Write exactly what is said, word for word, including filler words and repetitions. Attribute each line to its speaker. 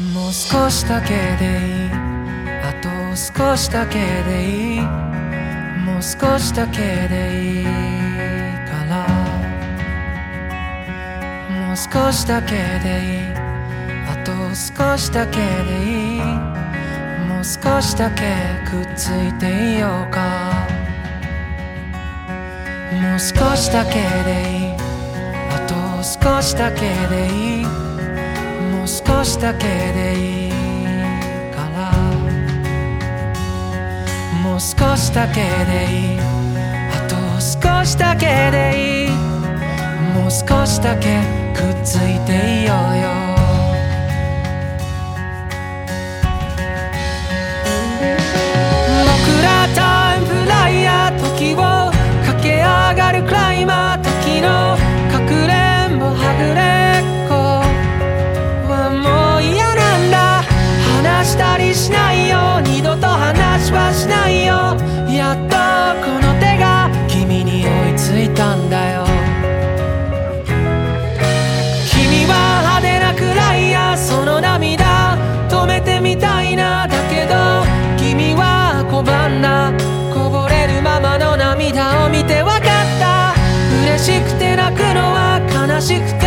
Speaker 1: もう少しだけでいい、あと少しだけでいい、もう少しだけでいいから、もう少しだけでいい、あと少しだけでいい、もう少しだけくっついていようか。もう少しだけでいい、あと少しだけでいい、もう少しだけでいいから、もう少しだけでいい、あと少しだけでいい、もう少しだけくっついていようよ。僕らタイムフライヤー、時を駆け上がるクライマー、時のかくれんぼはぐれっこはもう嫌なんだ。話したりしないよ、二度と話はしないよ。やっとこの手が君に追いついたんだよ。君は派手なくらいや、その涙止めてみたいな。だけど君は拒んだ、こぼれるままの涙を見てわかった。嬉しくて泣くのは悲しくて